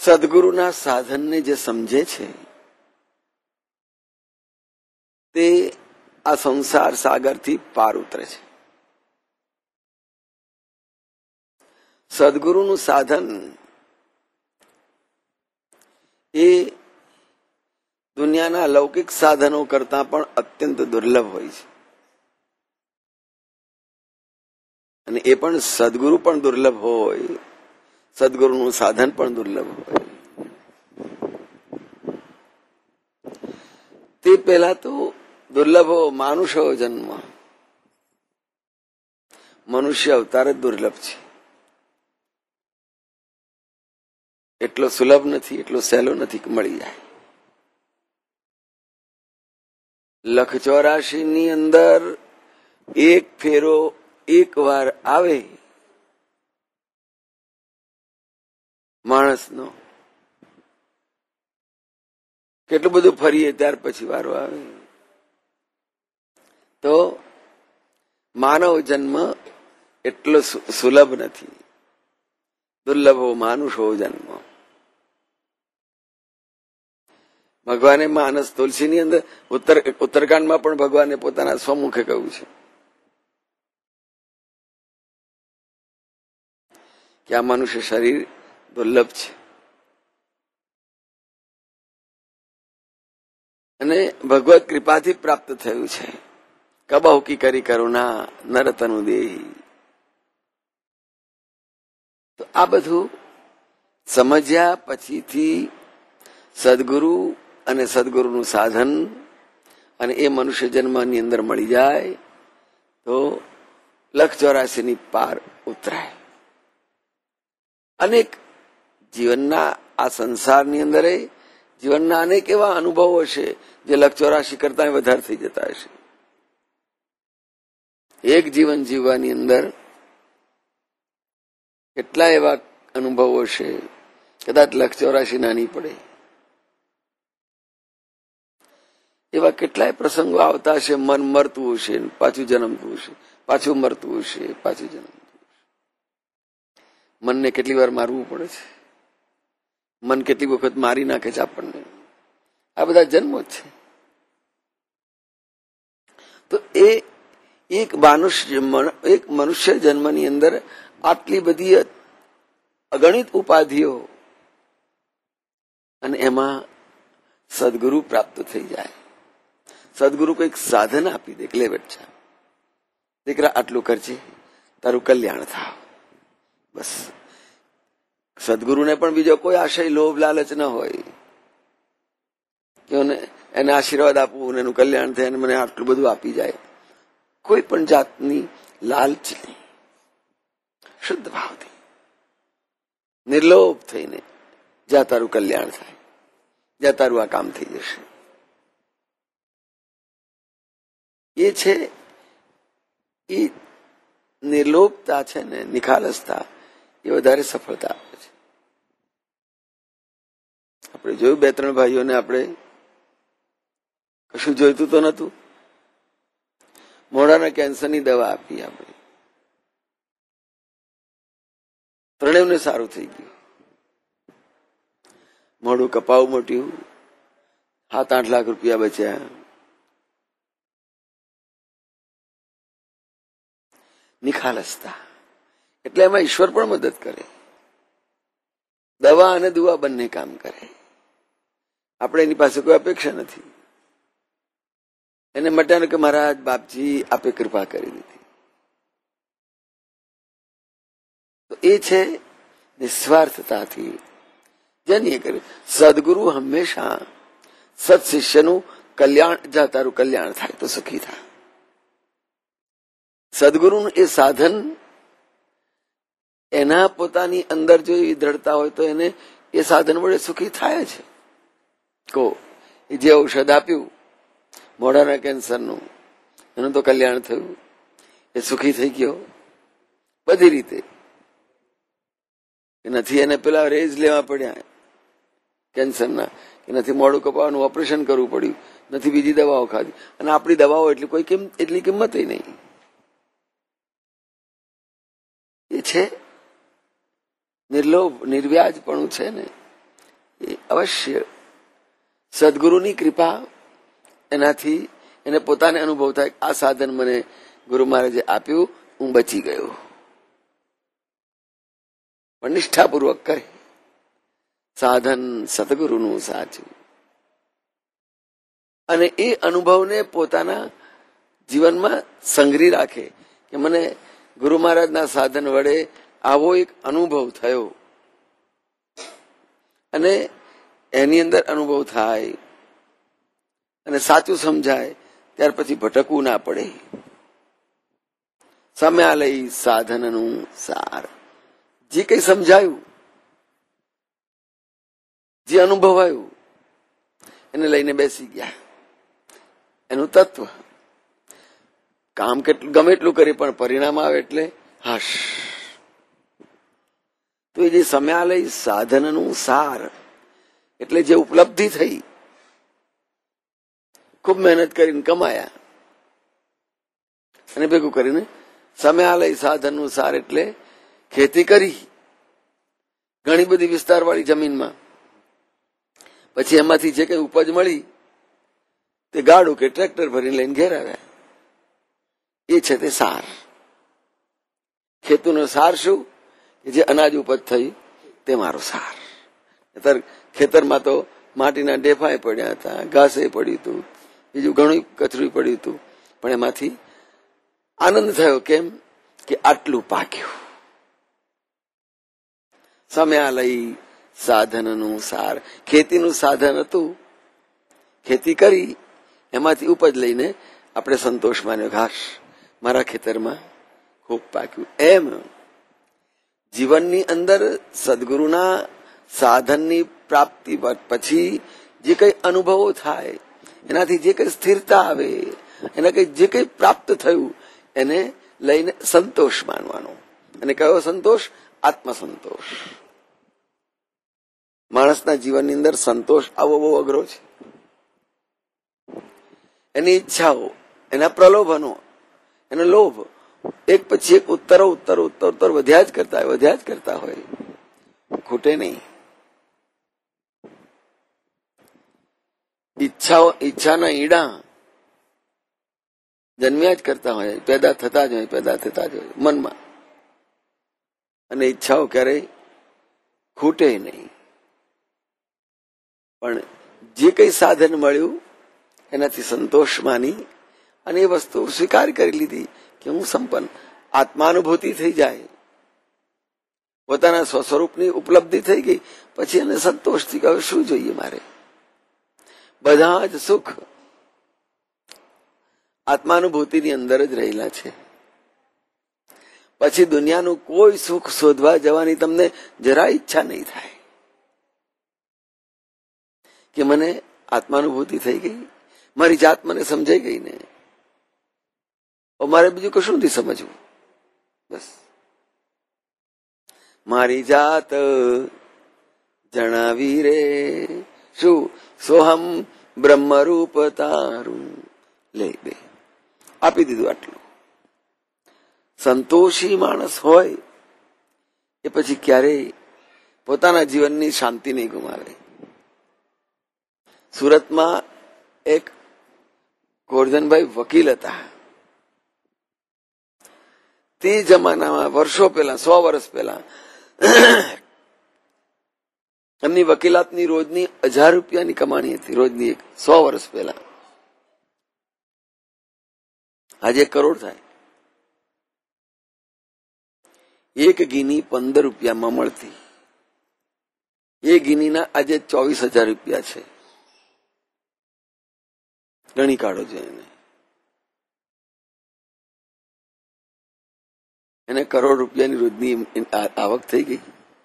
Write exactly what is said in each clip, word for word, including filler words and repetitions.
સદગુરુના સાધનને જે સમજે છે તે આ સંસાર સાગરથી પાર ઉતરે છે. સદગુરુનું સાધન એ દુનિયાના લૌકિક સાધનો કરતા પણ અત્યંત દુર્લભ હોય છે. અને એ પણ સદગુરુ પણ દુર્લભ હોય, સદગુરુનું સાધન પણ દુર્લભ હોય. તે પહેલા તો દુર્લભો માનુષો જન્મ, મનુષ્ય અવતાર જ દુર્લભ છે. એટલો સુલભ નથી, એટલો સહેલો નથી કે મળી જાય. લખ ચોરાશી ની અંદર એક ફેરો એક વાર આવે માણસનો, કેટલું બધું ફરીએ ત્યાર પછી વારો આવે. તો માનવ જન્મ એટલો સુલભ નથી, દુર્લભો માનુષો જન્મ. ભગવાને માનસ તુલસીની અંદર ઉત્તર ઉત્તરકાંડમાં પણ ભગવાને પોતાના સ્વમુખે કહ્યું છે કે આ મનુષ્ય શરીર દુર્લભ છે. અને ભગવત કૃપાથી પ્રાપ્ત થયું છે. કબહુ કી કરી કરુણા નરતનુ દેહી. તો આ બધું સમજ્યા પછીથી સદગુરુ અને સદગુરુનું સાધન અને એ મનુષ્ય જન્મની અંદર મળી જાય તો લખ ચોરાસી ની પાર ઉતરાય. અનેક જીવનના આ સંસારની અંદર જીવનના અનેક એવા અનુભવો હશે જે લખ ચોરાશી કરતા વધારે થઈ જતા હશે. એક જીવન જીવવાની અંદર કેટલા એવા અનુભવો હશે, કદાચ લખ ચોરાશી નાની પડે. એવા કેટલાય પ્રસંગો આવતા હશે, મન મરતું હશે, પાછું જન્મતું હશે, પાછું મરતું હશે, પાછું જન્મતું હશે. મનને કેટલી વાર મારવું પડે છે, મન કેટલી વખત મારી નાખે છે આપણને. આ બધા જન્મો જ છે. તો એ એક મનુષ્ય એક મનુષ્ય જન્મની અંદર આટલી બધી અગણિત ઉપાધિઓ, અને એમાં સદગુરુ પ્રાપ્ત થઈ જાય. સદગુરુ કોઈક સાધન આપી દે, લે બેઠા દીકરા આટલું કરજે તારું કલ્યાણ થાવ. બસ સદગુરુને પણ બીજો કોઈ આશય, લોભ, લાલચ ન હોય કે એને આશીર્વાદ આપવું ને એનું કલ્યાણ થાય અને મને આટલું બધું આપી જાય. કોઈ પણ જાતની લાલચ નહીં. શુદ્ધ ભાવથી નિર્લોભ થઈને જ્યાં તારું કલ્યાણ થાય, જ્યાં તારું આ કામ થઈ જશે. એ છે એ નિર્લોભતા છે ને, નિખાલસતા, એ વધારે સફળતા આપે છે. આપણે જોયું બે ત્રણ ભાઈઓને આપણે કશું જોઈતું તો નતું, મોઢાના કેન્સરની દવા આપી આપણે, ત્રણેયને સારું થઈ ગયું. મોઢું કપાવું મોટ્યું, સાત આઠ લાખ રૂપિયા બચ્યા. નિખાલસતા એટલે એમાં ઈશ્વર પણ મદદ કરે. દવા અને દુઆ બંને કામ કરે. આપણે એની પાસે કોઈ અપેક્ષા નથી. એને મટાને કે મહારાજ બાપજી આપે કૃપા કરી દીધી. તો એ છે નિસ્વાર્થતાથી જનીય કરે. સદગુરુ હંમેશા સત્શિષ્યનું કલ્યાણ, જા તારું કલ્યાણ થાય તો સુખી થાય. સદગુરુનું એ સાધન એના પોતાની અંદર જો એવી દ્રઢતા હોય તો એને એ સાધન વડે સુખી થાય છે. કો જે ઔષધ આપ્યું મોઢાના કેન્સરનું, એનું તો કલ્યાણ થયું, એ સુખી થઈ ગયો બધી રીતે. નથી એને પેલા રેજ લેવા પડ્યા કેન્સરના, કે નથી મોઢું કપાવાનું ઓપરેશન કરવું પડ્યું, નથી બીજી દવાઓ ખાધી. અને આપણી દવાઓ એટલી કોઈ કિંમત, એટલી કિંમત નહીં. એ છે નિર્લોભ, નિર્વ્યાજપણું છે ને, એ અવશ્ય સદગુરુની કૃપા, એનાથી એને પોતાને અનુભવ થાય આ સાધન મને ગુરુ મહારાજે આપ્યું, હું બચી ગયો. પણ નિષ્ઠાપૂર્વક કરે સાધન સદગુરુનું સાચું, અને એ અનુભવને પોતાના જીવનમાં સંગ્રહી રાખે કે મને ગુરુ મહારાજના સાધન વડે આવો એક અનુભવ થયો, અને એની અંદર અનુભવ થાય અને સાચું સમજાય, ત્યાર પછી ભટકવું ના પડે. સમયાલય સાધનનું સાર, જે કઈ સમજાયું, જે અનુભવાયું, એને લઈને બેસી ગયા. એનું તત્વ કામ કેટલું ગમે એટલું કરે પણ પરિણામ આવે એટલે હાશ. તો એ જે સમયાલય સાધનનું સાર એટલે જે ઉપલબ્ધિ થઈ, ખૂબ મહેનત કરીને કમાયા અને ભેગું કરીને સમયાલય સાધનનું સાર એટલે ખેતી કરી ઘણી બધી વિસ્તારવાળી જમીનમાં, પછી એમાંથી જે કઈ ઉપજ મળી તે ગાડું કે ટ્રેક્ટર ભરીને લઈને ઘેર આવ્યા. એ છે તે સાર. ખેતીનો સાર શું? કે જે અનાજ ઉપજ થઈ તે મારો સાર. ખેતરમાં તો માટીના ડેફાએ પડ્યા હતા, ઘાસે પડ્યું હતું, બીજું ઘણું કચરું પડ્યું હતું, પણ એમાંથી આનંદ થયો. કેમ કે આટલું પાક્યું. સમયાલય સાધનનું સાર, ખેતીનું સાધન હતું, ખેતી કરી એમાંથી ઉપજ લઈને આપણે સંતોષ માન્યો, ઘાસ મારા ખેતરમાં ખૂબ પાક્યું. એમ જીવનની અંદર સદગુરુના સાધનની પ્રાપ્તિ પછી જે કઈ અનુભવો થાય, એનાથી જે કઈ સ્થિરતા આવે, એના કઈ જે કઈ પ્રાપ્ત થયું એને લઈને સંતોષ માનવાનો. અને કયો સંતોષ? આત્મસંતોષ. માણસના જીવનની અંદર સંતોષ આવવો બહુ અઘરો છે. એની ઈચ્છાઓ, એના પ્રલોભનો, એનો લોભ એક પછી એક ઉત્તરો ઉત્તર ઉત્તર ઉત્તર વધ્યા જ કરતા હોય વધ્યા જ કરતા હોય ખૂટે નહીં. ઈચ્છાઓ, ઈચ્છાના ઈડા જન્મ્યા જ કરતા હોય, પેદા થતા જ હોય પેદા થતા જ હોય મનમાં, અને ઈચ્છાઓ ક્યારેય ખૂટે નહીં. પણ જે કઈ સાધન મળ્યું એનાથી સંતોષ માની અને એ વસ્તુ સ્વીકાર કરી લીધી કે હું સંપન્ન. આત્માનુભૂતિ થઈ જાય, પોતાના સ્વસ્વરૂપની ઉપલબ્ધિ થઈ ગઈ, પછી એને સંતોષથી કહ્યું શું જોઈએ મારે? બધા જ સુખ આત્માનુભૂતિની અંદર જ રહેલા છે. પછી દુનિયાનું કોઈ સુખ શોધવા જવાની તમને જરા ઈચ્છા નહીં થાય કે મને આત્માનુભૂતિ થઈ ગઈ, મારી જાત મને સમજાઈ ગઈ ને, મારે બીજું કશું નથી સમજવું. બસ મારી જાત જણાવી રે, શું? સોહમ બ્રહ્મરૂપ તારું. લે બે આપી દીધું. આટલું સંતોષી માણસ હોય એ પછી ક્યારેય પોતાના જીવનની શાંતિ નહીં ગુમાવે. સુરતમાં એક ગોરધનભાઈ વકીલ હતા. તે જમાનામાં વર્ષો પહેલા, સો વર્ષ પહેલા એમની વકીલાતની રોજની હજાર રૂપિયાની કમાણી હતી, રોજની. એક સો વર્ષ પહેલા. આજે એક કરોડ થાય. એક ગીની પંદર રૂપિયામાં મળતી, એ ગીનીના આજે ચોવીસ હજાર રૂપિયા છે. ગણી કાઢો છે એને. એને કરોડ રૂપિયાની રોજની આવક થઈ ગઈ.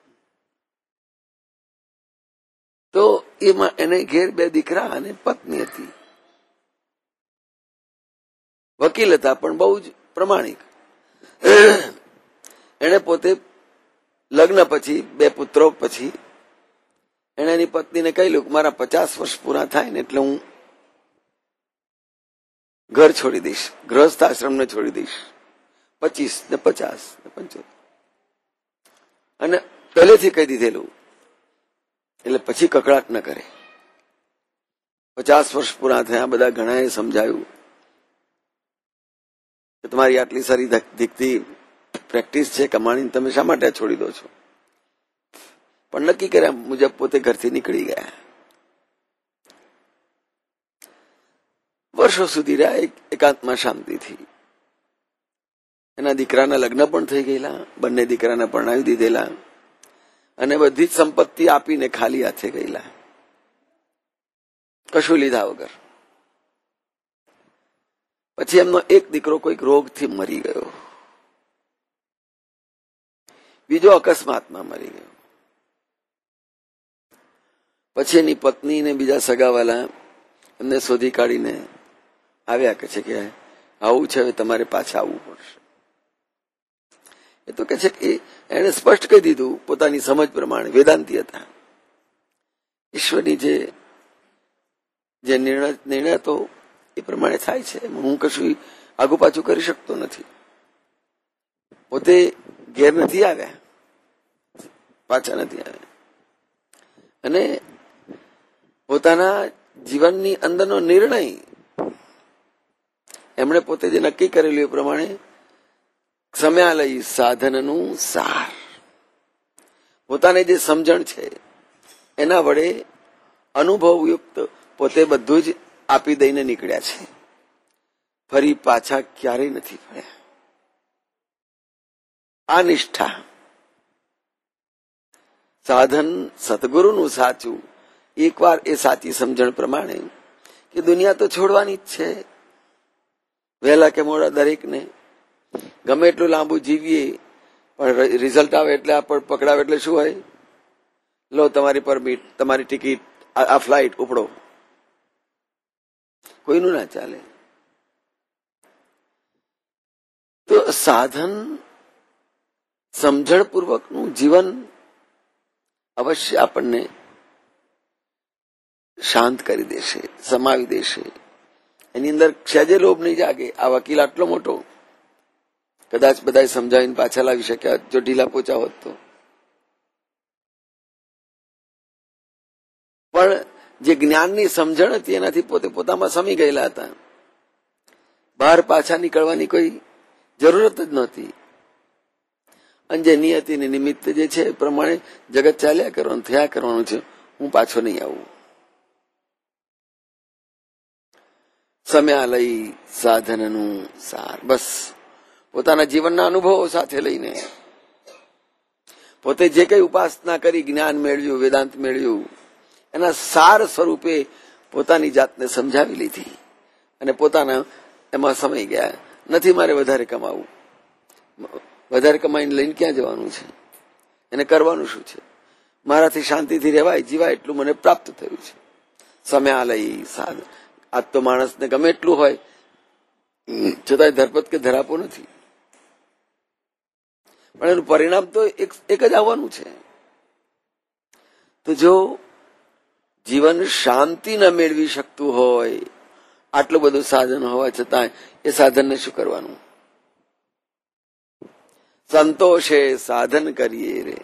તો એમાં એને ઘેર બે દીકરા અને પત્ની હતી. વકીલ હતા પણ બહુ જ પ્રમાણિક. એને પોતે લગ્ન પછી બે પુત્રો પછી એને એની પત્નીને કહેલું કે મારા પચાસ વર્ષ પૂરા થાય ને એટલે હું ઘર છોડી દઈશ, ગૃહસ્થ આશ્રમને છોડી દઈશ. પચીસ ને પચાસ ને પંચોતેર. અને પહેલેથી કહી દીધેલું એટલે પછી કકડાટ ન કરે. પચાસ વર્ષ પૂરા થયા, બધા ઘણાએ સમજાયું કે તમારી આટલી સારી દીકતી પ્રેક્ટિસ છે કમાણી, તમે શા માટે છોડી દો છો? પણ નક્કી કર્યા મુજબ પોતે ઘરથી નીકળી ગયા. વર્ષો સુધી રહ્યા એકાંતમાં શાંતિથી. એના દીકરાના લગ્ન પણ થઈ ગયેલા, બંને દીકરાને પરણાવી દીધેલા, અને બધી જ સંપત્તિ આપીને ખાલી હાથે ગયેલા, કશું લીધા વગર. પછી એમનો એક દીકરો કોઈક રોગથી મરી ગયો, બીજો અકસ્માતમાં મરી ગયો. પછી એની પત્ની ને બીજા સગાવાલા એમને શોધી કાઢીને આવ્યા, કે છે કે આવું છે, હવે તમારે પાછા આવવું પડશે. એ તો કે છે કે એને સ્પષ્ટ કહી દીધું પોતાની સમજ પ્રમાણે, વેદાંતી હતા. ઈશ્વરની જે જે નિર્ણય નિર્ણય તો એ પ્રમાણે થાય છે, હું કશું આગુ પાછું કરી શકતો નથી. પોતે ઘેર નથી આવ્યા, પાછા નથી આવ્યા, અને પોતાના જીવનની અંદરનો નિર્ણય એમણે પોતે જે નક્કી કરેલું એ પ્રમાણે સમયાલય સાધનનું સાર, પોતાને જે સમજણ છે એના વડે અનુભવયુક્ત પોતે બધું જ આપી દઈને નીકળ્યા છે. ફરી પાછા ક્યારેય નથી ફર્યા. આ નિષ્ઠા, સાધન સદગુરુનું સાચું, એકવાર એ સાચી સમજણ પ્રમાણે કે દુનિયા તો છોડવાની જ છે, વહેલા કે મોડા દરેકને. ગમે એટલું લાંબુ જીવીએ પણ રિઝલ્ટ આવે એટલે આપણે પકડાવે એટલે શું હોય? લો તમારી પરમિટ, તમારી ટિકિટ, આ ફ્લાઇટ ઉપડો. કોઈનું ના ચાલે. તો સાધન સમજણપૂર્વકનું જીવન અવશ્ય આપણને શાંત કરી દેશે, સમાવી દેશે. એની અંદર ક્ષેજે લોભ નહીં જાગે. આ વકીલ આટલો મોટો, કદાચ બધા સમજાવીને પાછા લાવી શક્યા જો ઢીલા પોચા હોત તો. પણ જે જ્ઞાનની સમજણ હતી એનાથી પોતે પોતામાં સમી ગયેલા હતા. બહાર પાછા નીકળવાની કોઈ જરૂરત જ નહોતી. અને જે નિયતિને નિમિત્ત જે છે એ પ્રમાણે જગત ચાલ્યા કરવાનું, થયા કરવાનું છે. હું પાછો નહીં આવું. સમયાલય સાધનનું સાર, બસ પોતાના જીવનના અનુભવો સાથે લઈને પોતે જે કઈ ઉપાસના કરી, જ્ઞાન મેળવ્યું, વેદાંત મેળવ્યું, એના સાર સ્વરૂપે પોતાની જાતને સમજાવી લીધી અને પોતાના એમાં સમય ગયા. નથી મારે વધારે કમાવું, વધારે કમાઈને લઈને ક્યાં જવાનું છે, એને કરવાનું શું છે? મારાથી શાંતિથી રહેવાય, જીવાય એટલું મને પ્રાપ્ત થયું છે. સમયાલય સાધન. આજ તો માણસને ગમે એટલું હોય છતાંય ધરપત કે ધરાપો નથી, પણ એનું પરિણામ તો એક એક જ આવવાનું છે. તો જો જીવન શાંતિ ન મેળવી શકતું હોય, આટલું બધું સાધન હોવા છતાં એ સાધનને શું કરવાનું? સંતોષે સાધન કરીએ રે.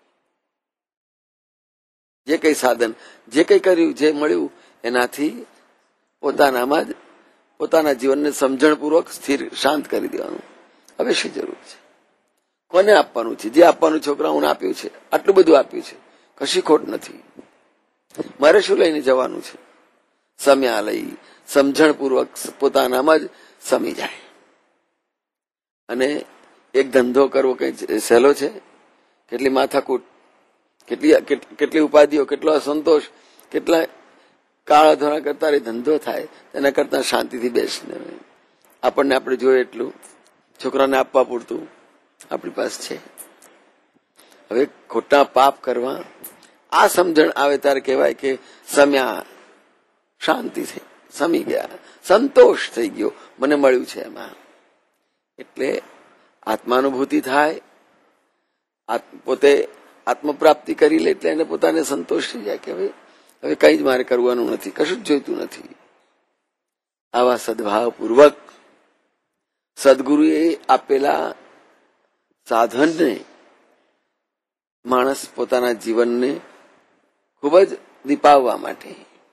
જે કઈ સાધન, જે કઈ કર્યું, જે મળ્યું એનાથી પોતાનામાં જ પોતાના જીવનને સમજણપૂર્વક સ્થિર શાંત કરી દેવાનું. હવે શી જરૂર છે? કોને આપવાનું છે? જે આપવાનું છોકરાઓને આપ્યું છે, આટલું બધું આપ્યું છે, કશી ખોટ નથી. મારે શું લઈને જવાનું છે? સમયાલય સમજણપૂર્વક પોતાનામાં જ સમી જાય. અને એક ધંધો કરવો કઈ સહેલો છે? કેટલી માથાકૂટ, કેટલી કેટલી ઉપાધિઓ, કેટલો અસંતોષ, કેટલા કાળા ધોરા કરતા રે ધંધો થાય તેના કરતા શાંતિથી બેસીને આપણને આપણે જોઈએ એટલું છોકરાને આપવા પૂરતું આપણી પાસે છે. હવે ખોટા પાપ કરવા, આ સમજણ આવે ત્યારે કહેવાય કે સમ્યા, શાંતિ થઈ, સમી ગયા, સંતોષ થઈ ગયો, મને મળ્યું છે એમાં. એટલે આત્માનુભૂતિ થાય, પોતે આત્મપ્રાપ્તિ કરી લે એટલે એને પોતાને સંતોષ થઈ જાય કે હવે હવે કઈ જ મારે કરવાનું નથી, કશું જ જોઈતું નથી. આવા સદભાવપૂર્વક સદગુરુએ આપેલા સાધનને માણસ પોતાના જીવનને ખૂબ જ દીપાવવા માટે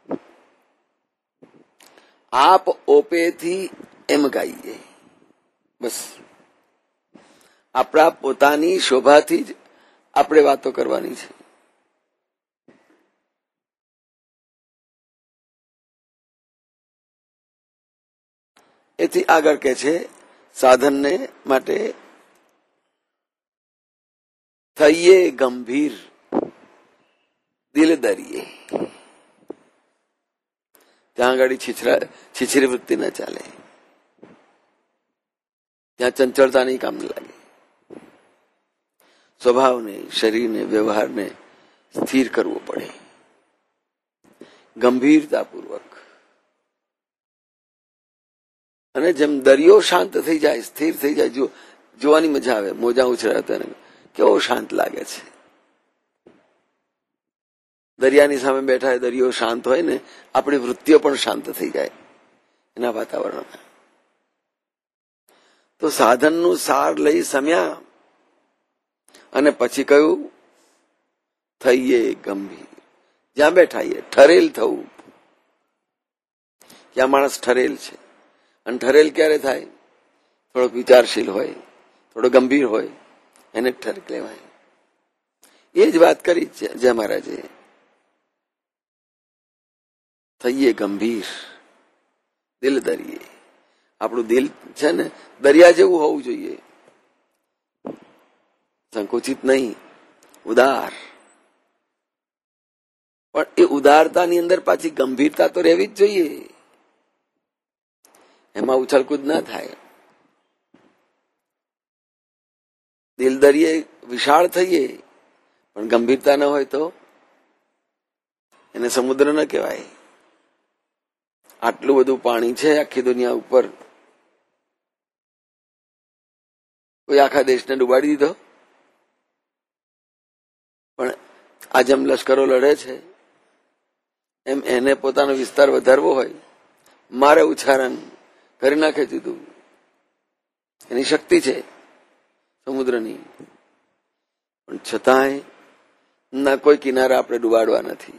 આપ ઓપેથી એમ ગાઈએ. બસ આપણા પોતાની શોભાથી જ આપણે વાતો કરવાની છે. એથી આગળ કે છે સાધનને માટે થઈએ ગંભીર દિલ દરિયે. ત્યાં આગળ છીછરા છીછરી વૃત્તિ ન ચાલે, ત્યાં ચંચળતા નહીં કામ લાગે. સ્વભાવને, શરીરને, વ્યવહારને સ્થિર કરવો પડે ગંભીરતાપૂર્વક. અને જેમ દરિયો શાંત થઈ જાય, સ્થિર થઈ જાય, જો જોવાની મજા આવે. મોજા ઉછળાતા કેવો શાંત લાગે છે. દરિયાની સામે બેઠા દરિયો શાંત હોય ને, આપણી વૃત્તિઓ પણ શાંત થઈ જાય એના વાતાવરણમાં. તો સાધનનું સાર લઈ સમ્યા અને પછી કયું થઈએ ગંભીર. જ્યાં બેઠાઈએ ઠરેલ થવું. ત્યાં માણસ ઠરેલ છે. અને ઠરેલ ક્યારે થાય? થોડોક વિચારશીલ હોય, થોડો ગંભીર હોય, એને ઠર કહેવાય. એ જ વાત કરી જય મહારાજે. થઈએ ગંભીર દિલ દરિયે. આપણું દિલ છે ને દરિયા જેવું હોવું જોઈએ, સંકુચિત નહીં, ઉદાર. પણ એ ઉદારતાની અંદર પાછી ગંભીરતા તો રહેવી જ જોઈએ. એમાં ઉછળકૂદ ના થાય. દિલ દરિયે વિશાળ થઈએ પણ ગંભીરતા ન હોય તો એને સમુદ્ર ન કહેવાય. આટલું બધું પાણી છે આખી દુનિયા ઉપર, કોઈ આખા દેશને ડૂબાડી દીધો? પણ આ જેમ લશ્કરો લડે છે એમ એને પોતાનો વિસ્તાર વધારવો હોય, મારે ઉચ્ચારણ કરી નાખે દીધું. એની શક્તિ છે સમુદ્રની. પણ છતાંય ના કોઈ કિનારા આપણે ડૂબાડવા નથી.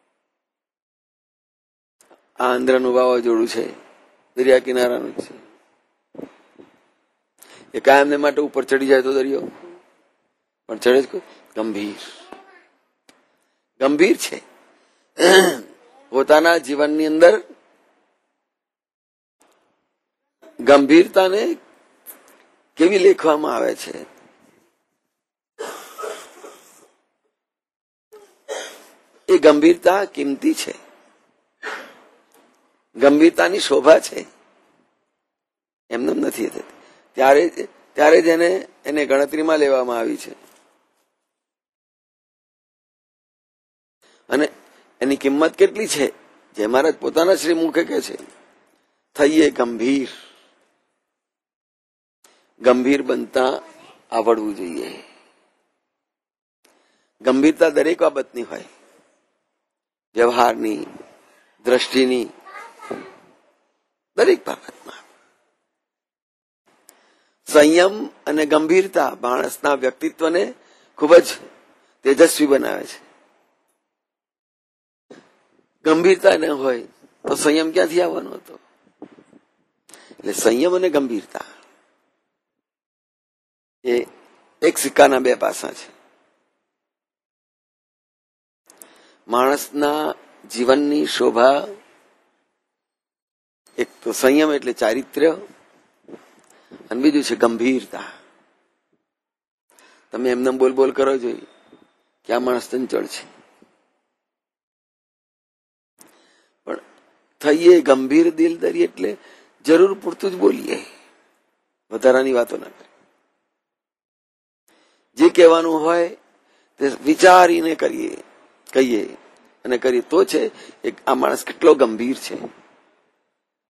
આ આંધ્રનું વાવાઝોડું છે, દરિયા કિનારાનું છે. એ કાયમને માટે ઉપર ચડી જાય તો દરિયો પણ ચડે જ કોઈ ગંભીર ગંભીર છે. પોતાના જીવનની અંદર ગંભીરતાને કેવી લેખવામાં આવે છે. એ ગંભીરતા કિંમતી છે, ગંભીરતાની શોભા છે, એમને નથી થતી. ત્યારે ત્યારે જ એને એને ગણતરીમાં લેવામાં આવી છે. અને એની કિંમત કેટલી છે? જે મહારાજ પોતાના શ્રી મુખે કહે છે થઈએ ગંભીર. ગંભીર બનતા આવડવું જોઈએ. ગંભીરતા દરેક બાબતની હોય, વ્યવહારની, દ્રષ્ટિની, દરેક બાબતમાં. સંયમ અને ગંભીરતા માણસના વ્યક્તિત્વને ખૂબ જ તેજસ્વી બનાવે છે. ગંભીરતા ન હોય તો સંયમ ક્યાંથી આવવાનો હતો? એટલે સંયમ અને ગંભીરતા એ એક સિક્કાના બે પાસા છે. માણસના જીવનની શોભા એક તો સંયમ એટલે ચારિત્ર્ય, અને બીજું છે ગંભીરતા. તમે એમને બોલ બોલ કરો જોઈએ કે આ માણસ ચંચળ છે, પણ થઈએ ગંભીર દિલ દરિયે એટલે જરૂર પૂરતું જ બોલીએ, વધારાની વાતો ના કરીએ. જે કહેવાનું હોય તે વિચારીને કરીએ, કહીએ અને કરીએ તો છે એક આ માણસ કેટલો ગંભીર છે.